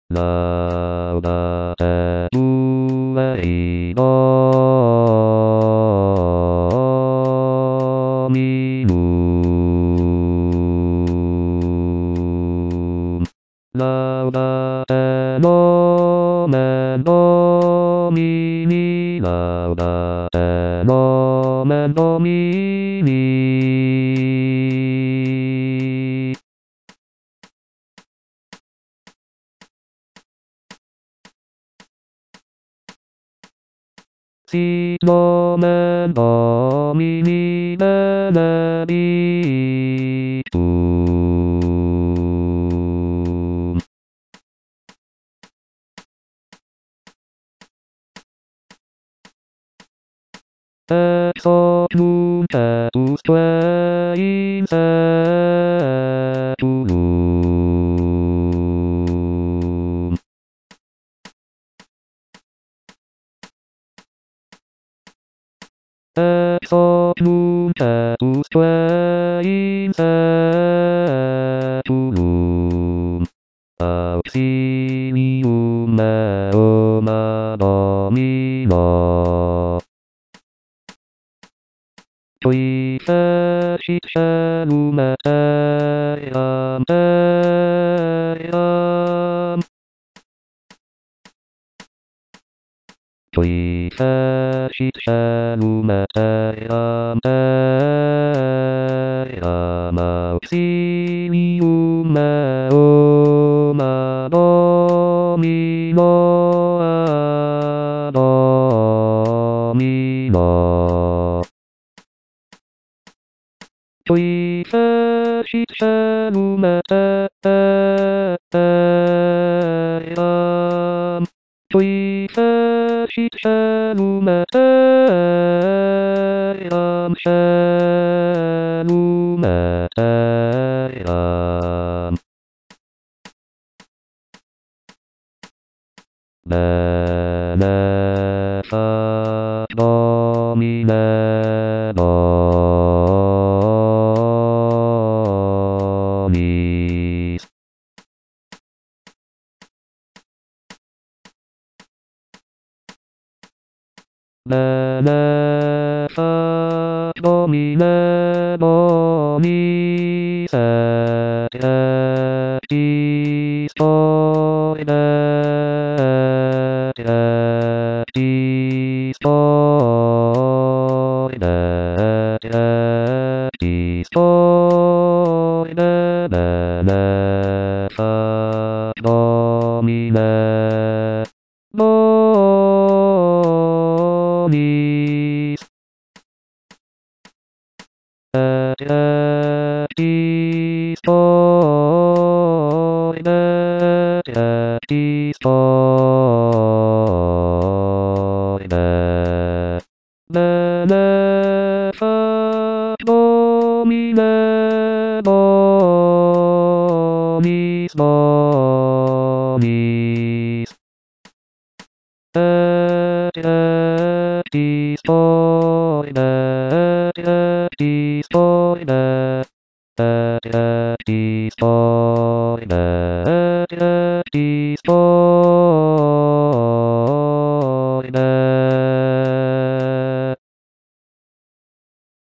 Laudate Dei Dominum. Laudate nomen Domini. Laudate nomen Domini. Si nomen Domini benedictum. Ex hoc nunc et usque in saeculum. Ex hoc nunc et usque in saeculum. Auxilium meum a Domino. Qui fecit caelum et terram, terram. Qui fecit caelum et terram, terram. Auxilium meum a Domino, a Domino. Qui fecit caelum et terram. Qui fecit caelum et terram, caelum et terram. Benefac Domine Dominis. Benefac Domine Dominis et ectis Doide, et ectis Doide, et ectis Doide. Benefac Domine Dominis et ectis Doide, et ectis Doide. Benefac